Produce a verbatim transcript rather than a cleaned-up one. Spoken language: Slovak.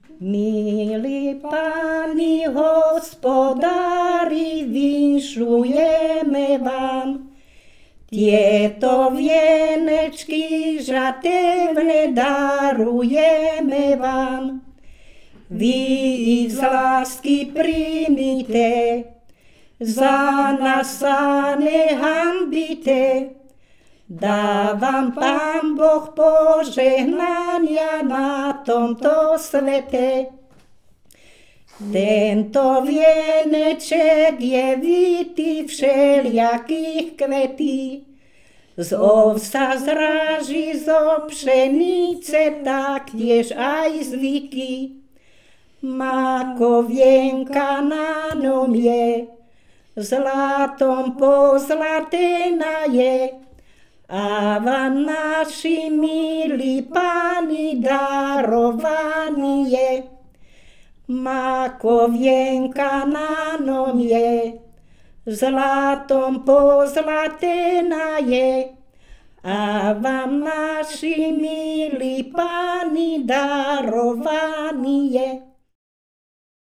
Milí Páni hospodári, vinšujeme vám tieto vienečky žatevné, darujeme vám. Vy ich z lásky príjmite, za nás sa nehambite. Dávam Pán Boh požehnania na tomto svete. Tento vieneček je vitý všelijakých kvetí, z ovsa, z ráži, zo pšenice, taktiež aj z viky. Makovienka na ňom je, zlatom pozlatená je, a vám naši milí Páni darovaný je. Makovienka na ňom je, zlatom pozlatená je, a vám naši milí Páni darovaný je.